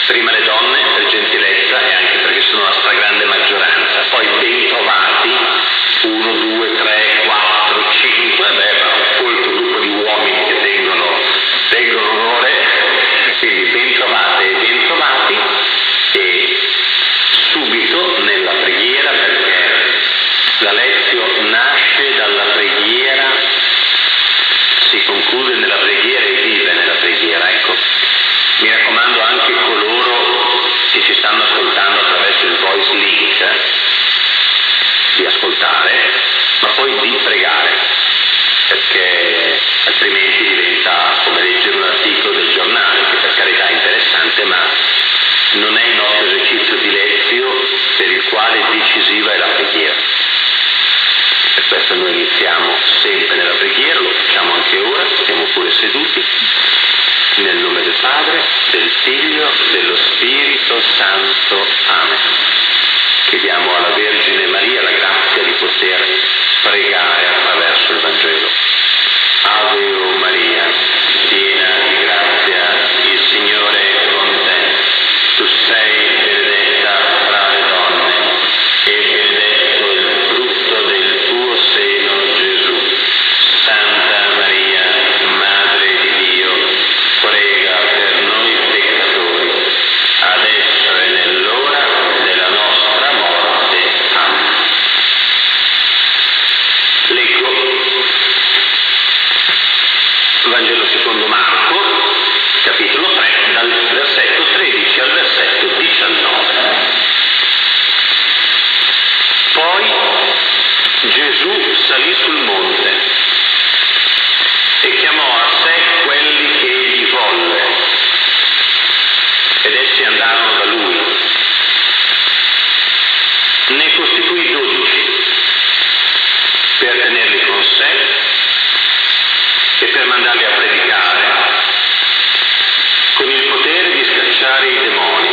Prima le donne per gentilezza e anche perché sono la stragrande maggioranza, poi ben trovati 1, 2, 3, 4, 5, un folto gruppo di uomini che tengono onore, quindi ben trovate e ben trovati, e subito nella preghiera, perché la Lezio nasce dalla preghiera, si conclude nella preghiera e vive nella preghiera, ecco. Mi raccomando anche coloro che ci stanno ascoltando attraverso il voice link di ascoltare, ma poi di pregare, perché altrimenti diventa come leggere un articolo del giornale, che per carità è interessante, ma non è il nostro esercizio di lezio per il quale decisiva è la preghiera. Per questo noi iniziamo sempre nella preghiera, lo facciamo anche ora, stiamo pure seduti. Nel nome del Padre, del Figlio, dello Spirito Santo. Amen. Chiediamo alla Vergine Maria la grazia di poter pregare attraverso il Vangelo. Ave o Maria, piena di grazia, il Signore è con te. Tu sei benedetta fra le donne e benedetto il frutto del tuo seno, Gesù. Santa Maria, Madre di Dio, prega per noi peccatori, adesso e nell'ora della nostra morte. Amen. Leggo Vangelo secondo Marco, capitolo 3, dal versetto 13 al versetto 19. Poi Gesù salì sul monte e chiamò a sé quelli che egli volle, ed essi andarono da lui. Ne costituì 12 per tenerli con sé e per mandarli a predicare con il potere di scacciare i demoni.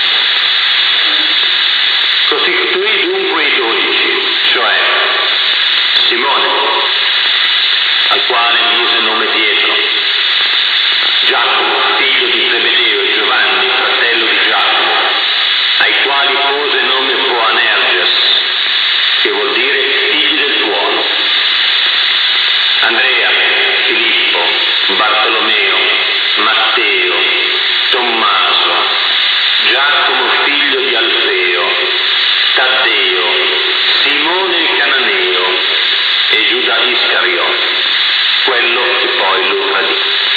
Costituì dunque i 12, cioè Simone, al quale mise nome Pietro, Giacomo, figlio di Zebedeo, e Giovanni, fratello di Giacomo, ai quali pose nome Boanerges, che vuol dire figli del tuono, Andrea, Filippo, Bartolomeo, Matteo, Tommaso, Giacomo figlio di Alfeo, Taddeo, Simone il Cananeo e Giuda Iscariot, quello che poi lo tradì.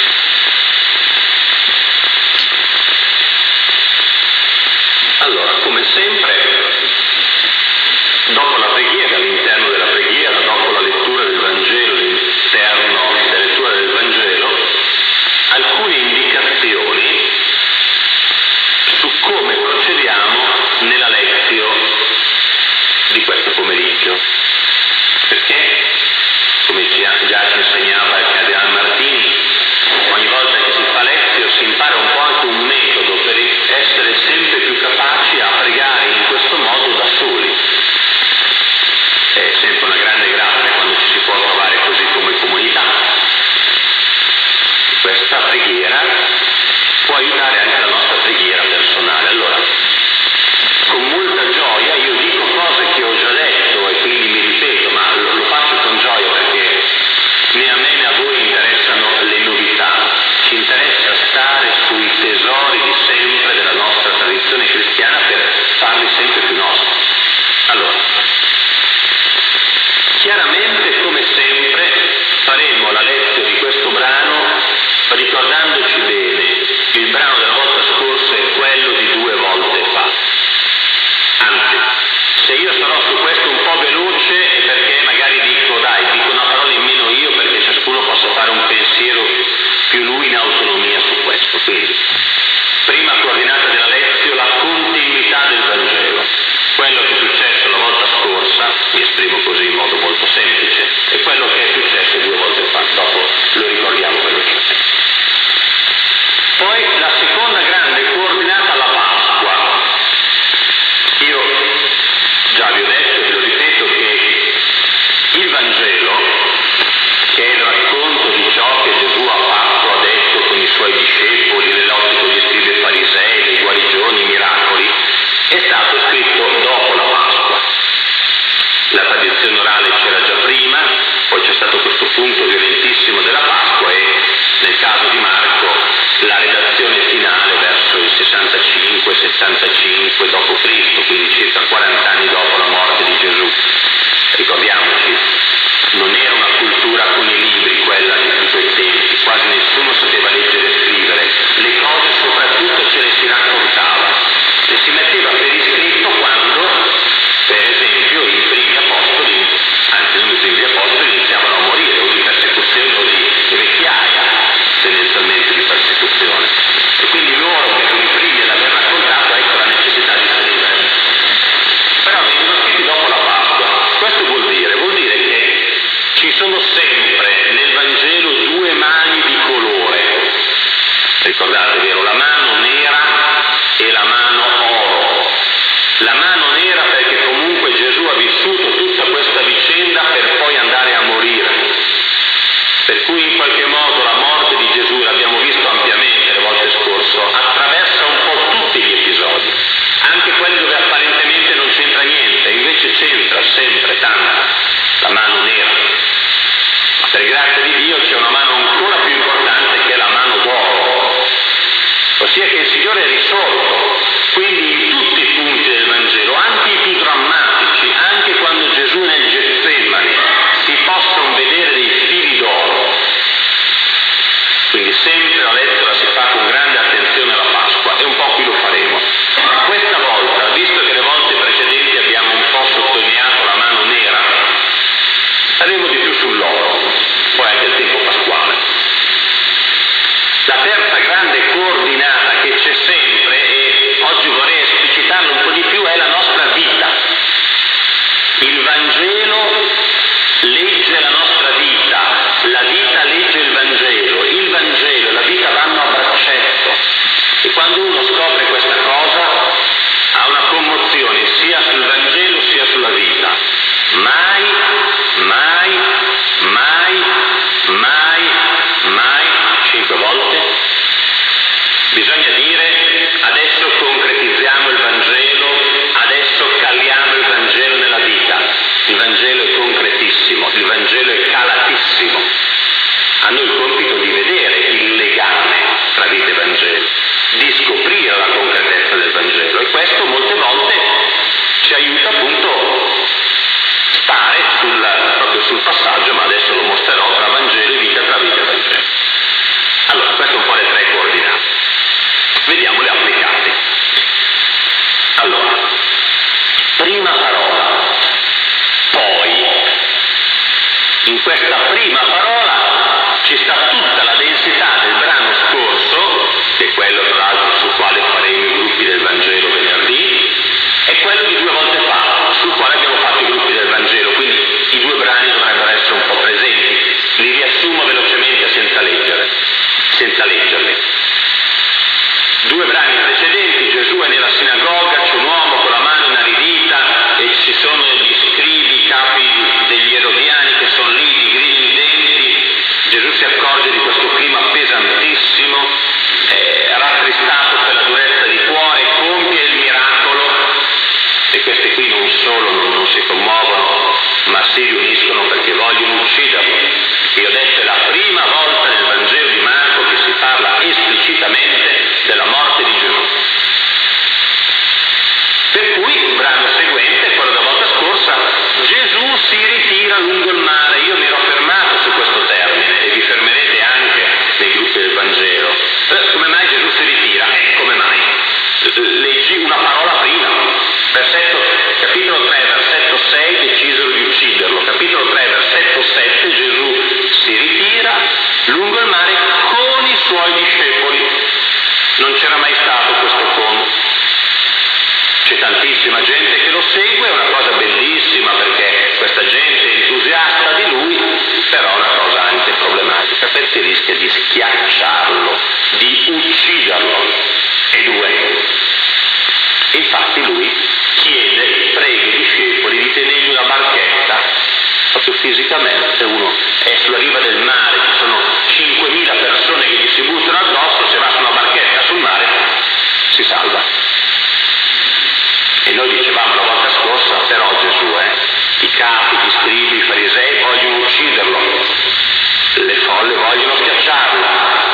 Allora, come sempre, dopo la preghiera, all'interno della preghiera, dopo la lettura del Vangelo, all'interno della lettura del Vangelo, alcune indicazioni su come procediamo nella lezione di questo pomeriggio. Perché, come già ci insegnava il Cardinale Martini, ogni volta che si fa lezione si impara un po' anche un metodo per essere sempre più capaci a pregare in questo modo da soli. È sempre una grande grazia quando ci si può trovare così come comunità. Questa preghiera può aiutare anche la nostra preghiera personale. Allora, con molta gioia io dico cose che ho già detto e quindi mi ripeto, ma lo faccio con gioia perché né a me né a voi interessano le novità. Ci interessa stare sui tesori di sempre della nostra tradizione cristiana per farli sempre più nostri. Allora, chiaramente, come sempre, faremo la lezione di questo brano ricordandoci bene, il brano della volta scorsa è quello di 2 volte fa. Anzi, se io sarò su questo un po' veloce è perché magari dico una parola in meno io, perché ciascuno possa fare un pensiero più lui in autonomia su questo. Quindi, prima coordinata della lezione, la continuità del Vangelo. Quello che è successo la volta scorsa, mi esprimo così in modo molto semplice, è quello che è successo 2 volte fa. Dopo lo ricordiamo velocemente. Poi la seconda grande coordinata, la Pasqua. Io già vi ho detto e ve lo ripeto che il Vangelo, che è il racconto di ciò che Gesù ha fatto, ha detto con i suoi discepoli, le lotte con gli scribi e farisei, le guarigioni ossia che il Signore è risorto, quindi in tutti i punti del Vangelo, anche i più drammatici, anche quando Gesù nel Getsemani si possono vedere dei fili d'oro. Quindi sempre la lettera si fa con grande attenzione alla Pasqua, e un po' qui lo faremo. Questa volta, visto che le volte precedenti abbiamo un po' sottolineato la mano nera, staremo di più sull'oro, poi anche il tempo pasquale. La terza grande coordinata che c'è sempre, e oggi vorrei esplicitarlo un po' di più, è la nostra vita. Il Vangelo legge la nostra vita, la vita legge il Vangelo e la vita vanno a braccetto. E quando uno scopre questa cosa ha una commozione sia sul Vangelo sia sulla vita. Mai, mai, mai, mai, mai, 5 volte, bisogna dire: adesso concretizziamo il Vangelo, adesso caliamo il Vangelo nella vita. Il Vangelo è concretissimo, il Vangelo è calatissimo. A noi il compito di vedere il legame tra vita e Vangelo, di scoprire la concretezza del Vangelo, e questo molte volte ci aiuta appunto a stare proprio sul passaggio, ma adesso lo mostrerò, tra Vangelo e vita, tra vita e Vangelo. Allora, queste un po' le 3 coordinate. Vediamole applicate. Allora, prima parola, poi. In questa prima parola ci sta tutta la densità del brano scorso, che è quello tra l'altro sul quale faremo i gruppi del Vangelo venerdì, e quello di 2 volte fa, sul quale abbiamo fatto i gruppi del Vangelo, quindi i 2 brani dovrebbero essere un po' presenti. Li riassumo velocemente senza leggerli. 2 brani precedenti: Gesù è nella sinagoga, c'è un uomo con la mano inaridita e ci sono gli scribi, i capi degli erodiani che sono lì, di gridi i denti. Gesù si accorge di questo clima pesantissimo, rattristato per la durezza di cuore, compie il miracolo, e questi qui non solo non si commuovono, ma si riuniscono perché vogliono ucciderlo. Io ho detto, è la prima volta nel Vangelo di Marco che si parla esplicitamente della morte di Gesù. Per cui il brano seguente, quello della volta scorsa, Gesù si ritira lungo il mare. Io mi ero fermato su questo termine e vi fermerete anche nei gruppi del Vangelo. Come mai Gesù si ritira? Come mai? Leggi una parola prima. Capitolo 3, versetto 6, decisero di ucciderlo. Capitolo 3, versetto 7, Gesù si ritira lungo il mare con i suoi discepoli. Non c'era mai stato questo con. C'è tantissima gente che lo segue, è una cosa bellissima perché questa gente è entusiasta di lui, però è una cosa anche problematica perché rischia di schiacciarlo, di ucciderlo. E 2. Infatti lui prega i discepoli di tenergli una barchetta, proprio fisicamente. Uno è sulla riva del mare, ci sono 5.000 persone che gli si buttano addosso, se va su una barchetta sul mare si salva. E noi dicevamo la volta scorsa, però Gesù, i capi, gli scribi, i farisei vogliono ucciderlo, le folle vogliono schiacciarlo.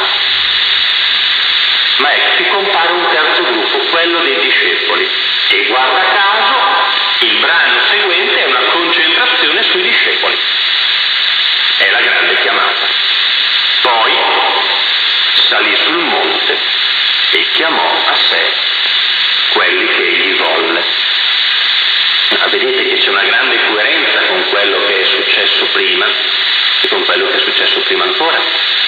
Ma ecco, qui compare un terzo gruppo, quello dei discepoli, e guarda caso il brano seguente è una concentrazione sui discepoli. È la grande chiamata. Poi salì sul monte e chiamò a sé quelli che egli volle. Ma vedete che c'è una grande coerenza con quello che è successo prima e con quello che è successo prima ancora.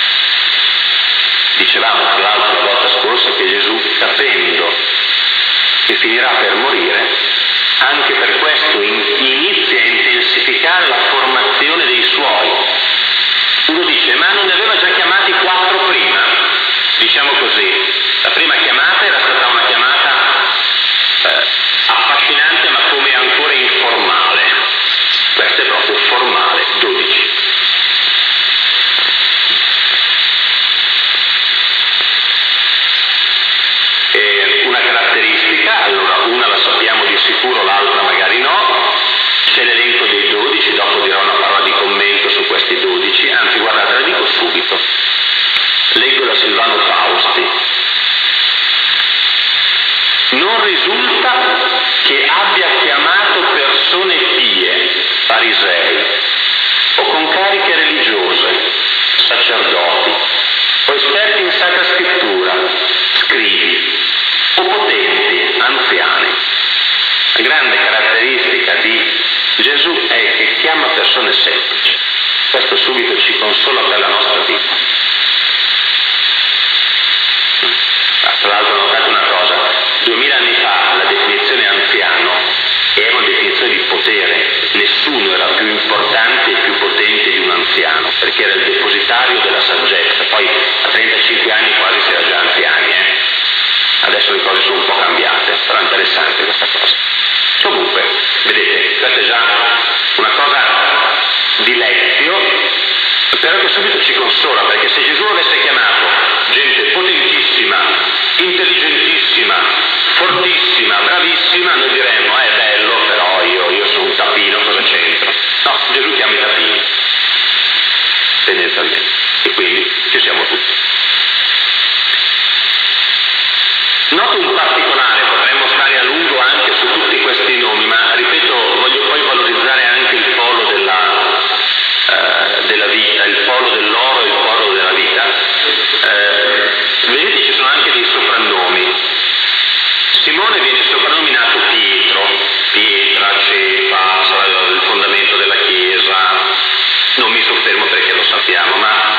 Dicevamo tra l'altro la volta scorsa che Gesù, capendo che finirà per morire, anche per questo inizia a intensificare la formazione dei suoi. Uno dice, ma non ne aveva già chiamati 4 prima? Diciamo così, la prima chiamata era stata una chiamata affascinante, ma come ancora informale. Questa è proprio formale, 12. non risulta che abbia chiamato persone pie, farisei, o con cariche religiose, sacerdoti, o esperti in Sacra Scrittura, scribi, o potenti, anziani. La grande caratteristica di Gesù è che chiama persone semplici. Questo subito ci consola per la nostra vita. Tra l'altro notate una cosa, 2000 anni fa la definizione anziano era una definizione di potere, nessuno era più importante e più potente di un anziano, perché era il depositario della saggezza. Poi a 35 anni quasi si era già anziani, adesso le cose sono un po' cambiate, però è interessante questa cosa. Comunque, vedete, questa è già una cosa di lezio, però che subito ci consola, perché se Gesù avesse chiamato gente potentissima, intelligentissima, fortissima, bravissima, noi diremmo, è bello, però io sono un tappino, cosa c'entro? No, Gesù chiama i tappini, tendenzialmente, e quindi ci siamo tutti. Noto un particolare, potremmo stare a lungo anche su tutti questi nomi, ma ripeto, voglio poi valorizzare anche il polo della vita, il polo dell'oro e il polo della vita. Vedete, ci sono anche dei soprannomi. Simone viene soprannominato Pietro, pietra, cepa, sarà il fondamento della Chiesa, non mi soffermo perché lo sappiamo, ma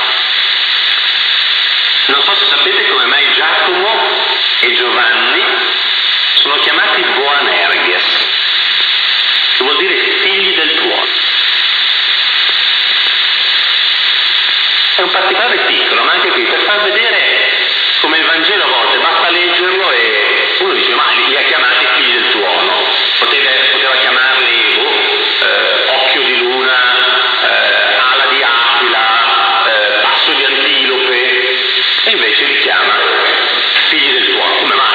non so se sapete come mai Giacomo e Giovanni sono chiamati Boanerges, che vuol dire figli del tuono. È un particolare piccolo, ma anche qui per far vedere come il Vangelo a volte basta leggerlo e uno dice, ma li ha chiamati figli del tuono, poteva chiamarli occhio di luna, ala di aquila, passo di antilope, e invece li chiama figli del tuono. Come mai?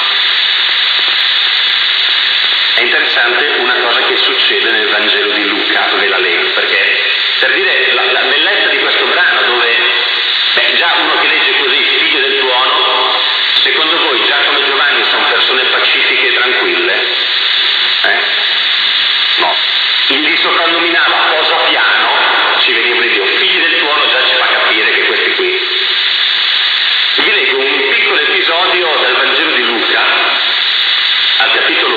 È interessante una cosa che succede nel Vangelo di Luca, ve la leggo, perché per dire la bellezza di questo brano, dove già uno che legge così, figlio del tuono, secondo voi Giacomo e Giovanni sono persone pacifiche e tranquille? No. Li soprannominava cosa piano, ci veniva di Dio, figli del tuono, già ci fa capire che questi qui. Vi leggo un piccolo episodio dal Vangelo di Luca, al capitolo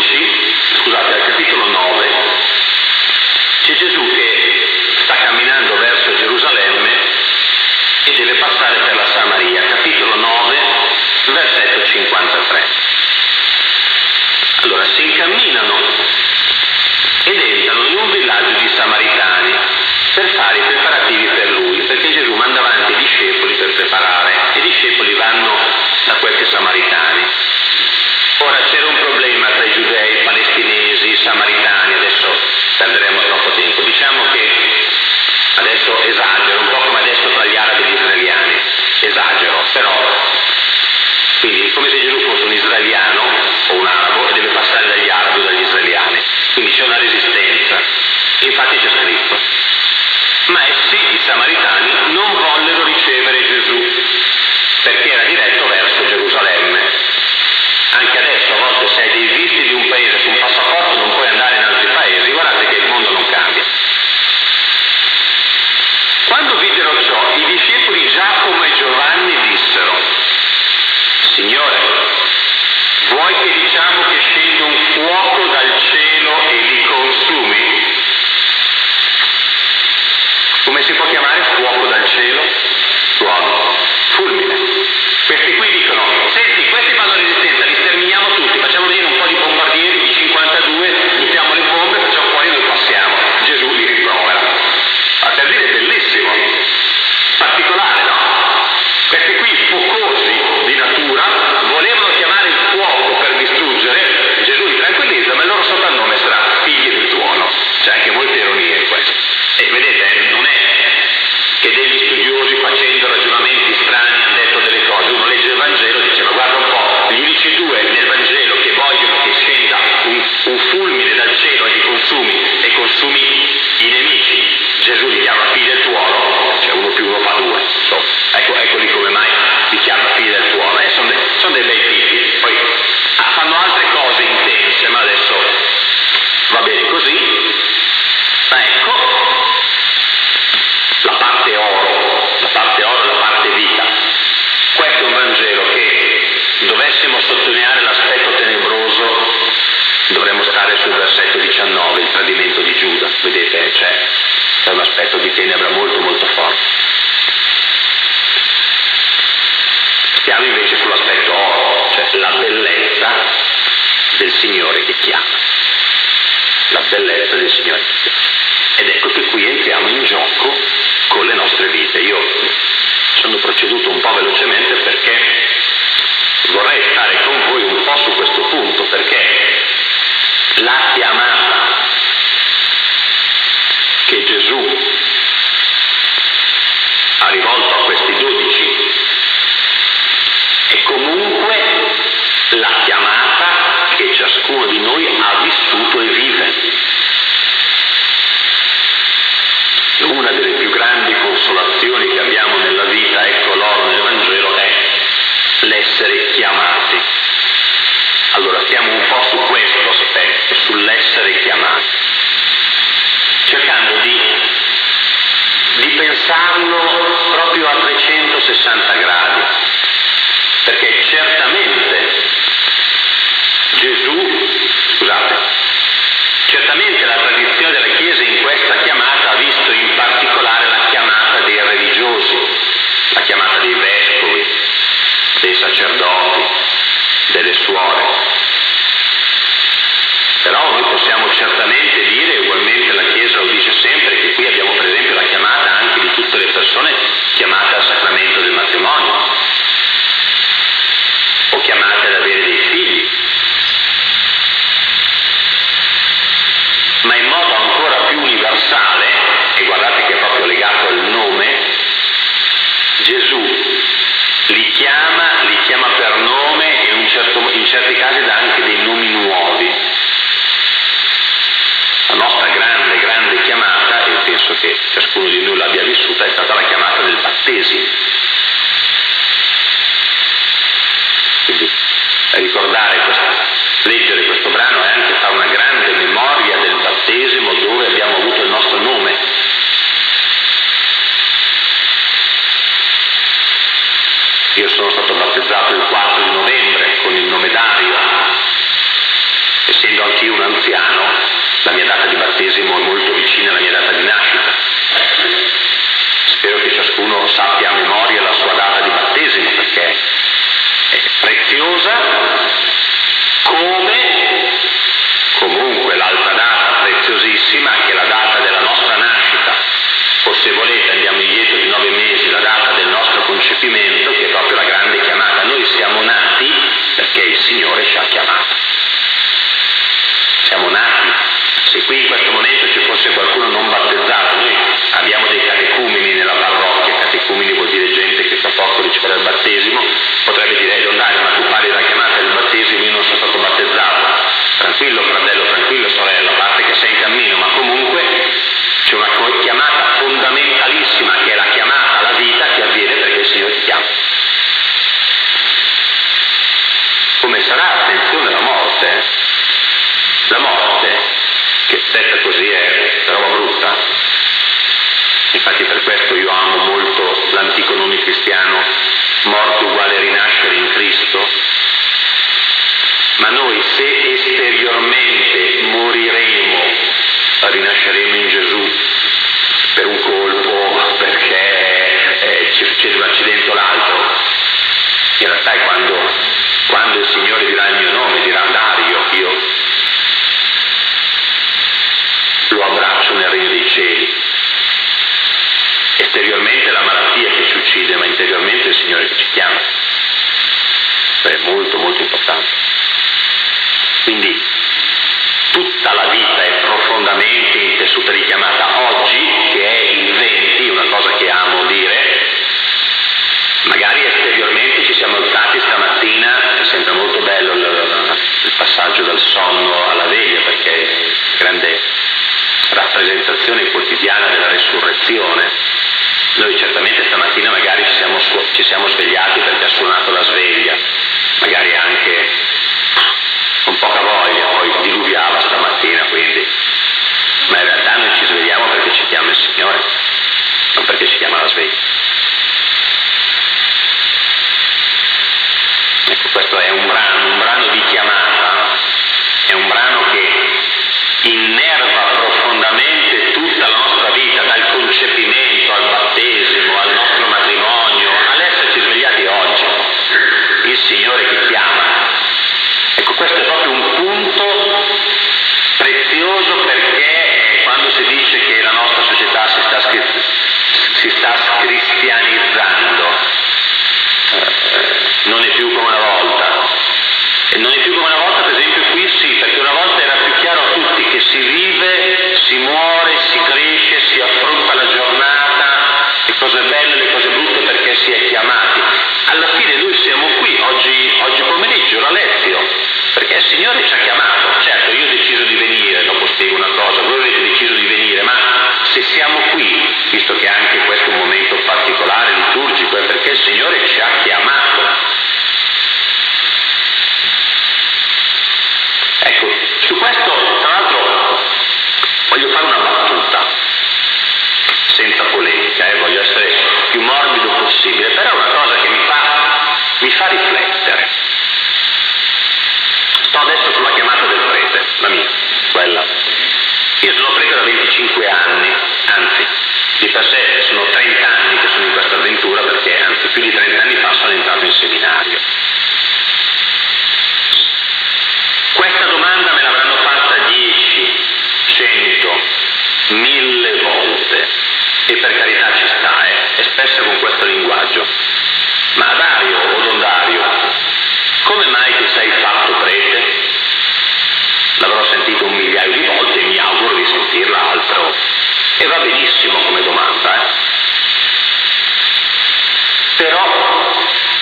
9, c'è Gesù che sta camminando verso Gerusalemme e deve passare per la Samaria, capitolo 9, versetto 53. Allora si incamminano ed entrano in un villaggio di Samaritani per fare i preparativi per lui, perché Gesù manda avanti i discepoli per preparare, e i discepoli vanno da questi Samaritani. Ora c'era un problema tra i giudei, i palestinesi, i samaritani, adesso perderemo troppo tempo, diciamo che adesso esagero, un po' come adesso tra gli arabi e gli israeliani, esagero, però quindi come se Gesù fosse un israeliano o un arabo e deve passare dagli arabi o dagli israeliani, quindi c'è una resistenza, infatti c'è scritto, ma essi, i samaritani, non vollero ricevere Gesù perché era diretto verso Gerusalemme. Anche adesso a volte se hai dei visti di un paese su un passaporto non puoi andare in altri paesi, guardate che il mondo non cambia. Quando videro ciò, i discepoli Giacomo e Giovanni dissero, Signore, vuoi che diciamo che scende un fuoco dal cielo e li consumi? Come si può chiamare fuoco dal cielo? Tuono, fulmine. Questi qui dicono, senti, questi fanno resistenza, li sterminiamo tutti, facciamo venire un po' di bombardieri di 52, buttiamo le bombe, facciamo fuori e noi passiamo. Gesù li rimprovera. Ma per dire è bellissimo, particolare, no? Questi qui focosi di natura volevano chiamare il fuoco per distruggere, dovessimo sottolineare l'aspetto tenebroso, dovremmo stare sul versetto 19, il tradimento di Giuda. Vedete, c'è un aspetto di tenebra molto molto forte. Stiamo invece sull'aspetto oro, cioè la bellezza del Signore che chiama. La bellezza del Signore che chiama. Ed ecco che qui entriamo in gioco con le nostre vite. Io sono proceduto un po' velocemente perché vorrei stare con voi un po' su questo punto, perché la chiamata che Gesù ha rivolto a questi 12 è comunque la chiamata che ciascuno di noi ha vissuto e vive. Una delle più grandi consolazioni che abbiamo nella vita, ecco l'oro nel Vangelo, è l'essere chiamati. Allora stiamo un po' su questo aspetto, sull'essere chiamati, cercando di pensarlo proprio a 360 gradi, perché certamente certamente la tradizione della Chiesa in questa chiamata ha visto in particolare la chiamata dei religiosi, la chiamata dei vescovi, dei sacerdoti, delle suore. Però noi possiamo certamente dire, ugualmente la Chiesa lo dice sempre, che qui abbiamo per esempio la chiamata anche di tutte le persone chiamate al sacramento del matrimonio o chiamate ad avere dei figli. Ma in modo ancora più universale, e guardate che è proprio legato al nome, Gesù li chiama per nome e in certi casi dà anche dei nomi nuovi. La nostra grande, grande chiamata, e penso che ciascuno di noi l'abbia vissuta, è stata la chiamata del battesimo. Quindi leggere questo brano è anche fare una grande memoria del battesimo dove abbiamo avuto il nostro nome. Io sono stato battezzato il 4 di novembre con il nome Dario. Essendo anch'io un anziano, la mia data di battesimo è molto vicina alla mia data di nascita. Spero che ciascuno sappia a memoria la sua data di battesimo, perché è preziosa, come comunque l'altra data preziosissima, che è la data della nostra nascita, o se volete andiamo indietro di 9 mesi, la data del nostro concepimento, che è proprio la grande chiamata. Noi siamo nati perché il Signore ci ha chiamato. Siamo nati. Se qui in questo momento ci fosse qualcuno non battezzato, noi abbiamo dei catecumeni nella parrocchia. Catecumeni vuol dire gente che tra poco riceverà il battesimo, potrebbe dire: Dario, ma tu parli della chiamata del battesimo, io non sono stato battezzato. Tranquillo fratello, tranquillo sorella, a parte che sei in cammino, ma comunque c'è una chiamata fondamentalissima, che è la chiamata alla vita, che avviene perché il Signore ti chiama. Come sarà, attenzione, la morte? La morte, che detta così è roba brutta, infatti per questo io amo molto l'antico nome cristiano, morte uguale rinascere in Cristo, ma noi se esteriormente moriremo, rinasceremo in Gesù per un colpo, perché ci succede un accidente o l'altro. In realtà è quando il Signore dirà il mio nome, dirà Dario, io lo abbraccio nel regno dei cieli. Esteriormente la malattia che ci uccide, ma interiormente il Signore che ci chiama. È molto molto importante. Quindi tutta la vita è profondamente intessuta di chiamata. Oggi, che è il 20, una cosa che amo dire, magari esteriormente ci siamo alzati stamattina, è sempre molto bello il passaggio dal sonno alla veglia, perché è grande rappresentazione quotidiana della resurrezione. Noi certamente stamattina magari ci siamo svegliati perché ha suonato la sveglia, magari anche con poca voglia, poi diluviava stamattina, quindi. Ma in realtà noi ci svegliamo perché ci chiama il Signore, non perché ci chiama la sveglia. Ecco, questo è un brano di chiamata, è un brano che innerva profondamente tutta la nostra vita, dal concepimento al battesimo, al nostro matrimonio, all'esserci svegliati oggi. Il Signore che chiama. Ecco, questo è proprio un punto prezioso, perché quando si dice che la nostra società si sta cristianizzando, non è più come una volta. E non è più come una volta, per esempio qui sì, perché una volta era più chiaro a tutti che si vive, si muore, si cresce, si affronta la giornata, le cose belle, le cose brutte, perché si è chiamati. Alla fine noi siamo qui, oggi pomeriggio, la Lezio, perché il Signore ci ha chiamato. Certo, io ho deciso di venire, dopo spiego una cosa, voi avete deciso di venire, ma se siamo qui, visto che anche questo è un momento particolare, liturgico, è perché il Signore ci ha chiamato. Ecco, su questo, tra l'altro, voglio fare una battuta, senza polemica, voglio essere più morbido possibile, però è una cosa che mi fa riflettere. Sto adesso sulla chiamata del prete, la mia, quella. Io sono prete da 25 anni, anzi, di per sé sono 30 anni che sono in questa avventura, perché anzi più di 30 anni fa sono entrato in seminario. Questa domanda me l'avranno fatta 10, 100, 1000 volte, e per carità ci sta, e spesso con questo linguaggio. Ma Dario o Don Dario, come mai ti sei fatto prete? L'avrò sentito 1 migliaio di volte e mi auguro di sentirla altro. E va benissimo come domanda, Però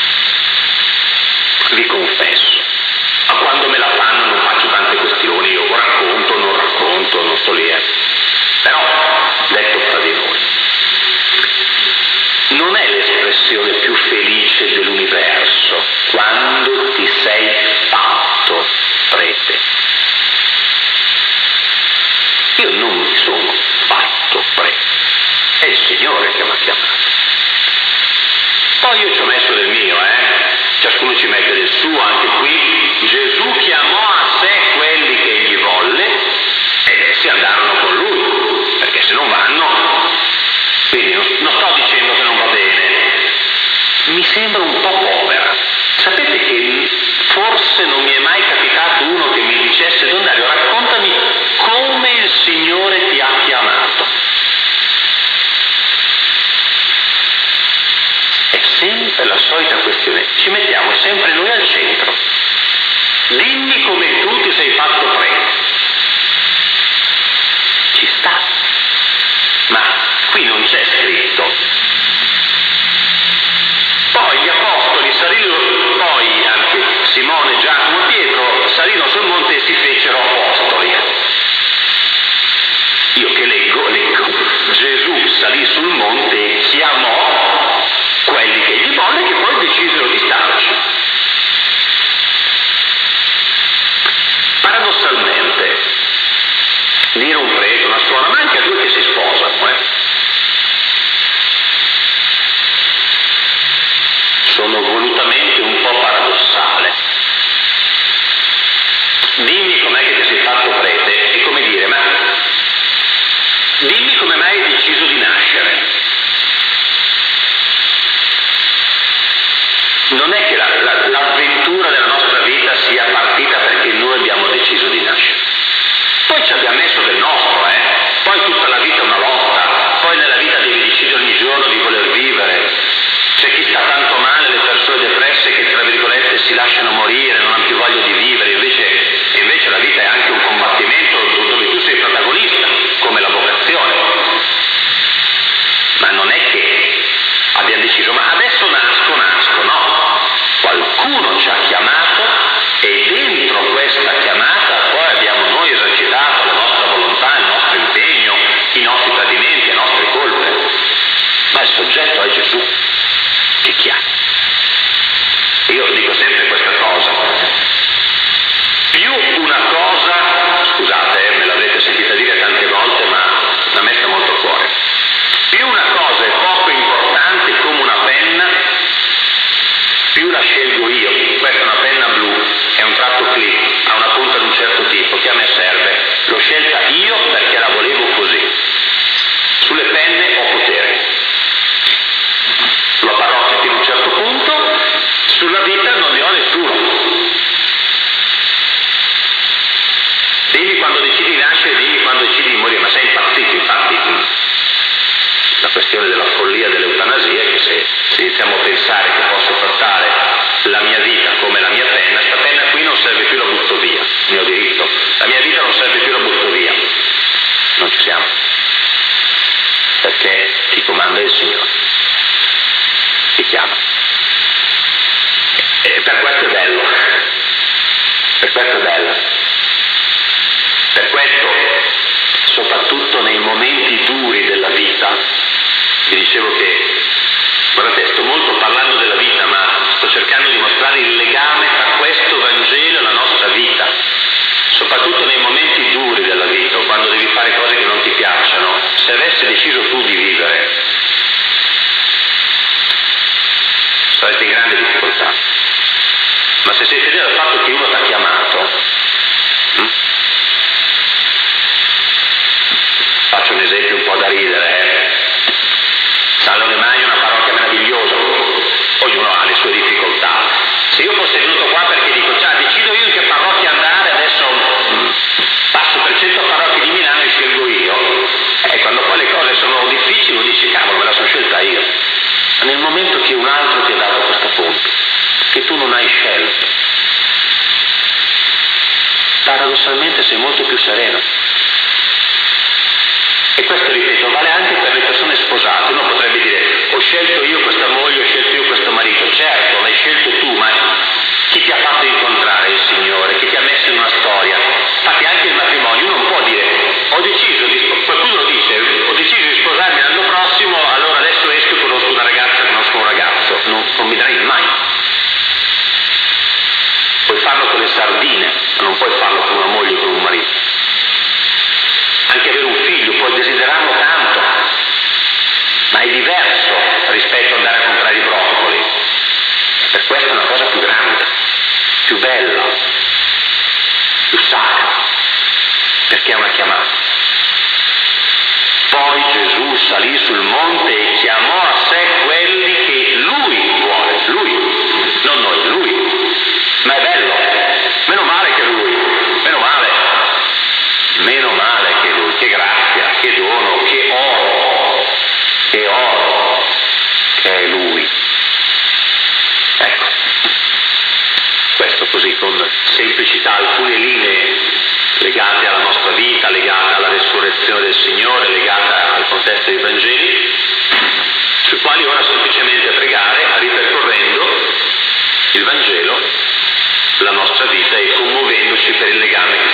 vi confesso, ma quando me la fanno non faccio tante questioni, io racconto, non sto lì, Però, detto fra di noi, non è l'espressione più felice dell'universo quando ti sei fatto prete. Io non mi sono fatto prete, è il Signore Questo è bello. Per questo, soprattutto nei momenti duri della vita, vi dicevo che, guardate, sto molto parlando della vita, ma sto cercando di mostrare il legame tra questo Vangelo e la nostra vita. Soprattutto nei momenti duri della vita, quando devi fare cose che non ti piacciono, se avessi deciso tu di vivere, saresti in grande difficoltà. Ma se sei fedele al fatto che uno ti ha chiamato, faccio un esempio un po' da ridere, San Leone è una parrocchia meravigliosa, ognuno ha le sue difficoltà. Se io fossi venuto qua perché dico, decido io in che parrocchia andare, adesso passo per 100 parrocchie di Milano e scelgo io, quando poi le cose sono difficili uno dice, cavolo, me la sono scelta io. Ma nel momento che un altro ti ha dato questo punto, che tu non hai scelto, paradossalmente sei molto più sereno. E questo, ripeto, vale anche per le persone sposate. Uno potrebbe dire, ho scelto io questa moglie, ho scelto io questo marito. Certo, l'hai scelto tu, ma chi ti ha fatto incontrare il Signore? Chi ti ha messo in una storia? Infatti anche il matrimonio, uno non può dire, qualcuno lo dice, ho deciso di sposarmi l'anno prossimo, allora adesso esco e conosco una ragazza, conosco un ragazzo. Non mi darai mai. Puoi farlo con le sardine, ma non puoi farlo con una moglie o con un marito. Anche avere un figlio, puoi desiderarlo tanto, ma è diverso rispetto ad andare a comprare i broccoli. Per questo è una cosa più grande, più bella, più sacra, perché è una chiamata. Poi Gesù salì sul monte e chiamò a sé quelli che Lui vuole, Lui, non noi, Lui. Ma è bello, meno male che Lui, meno male che Lui, che grazia, che dono, che oro, che è Lui. Ecco, questo così con semplicità, alcune linee legate alla nostra vita, legate alla resurrezione del Signore, legate al contesto dei Vangeli, sui quali ora semplicemente pregare, ripercorrendo il Vangelo, la nostra vita e commuovendoci per il legame che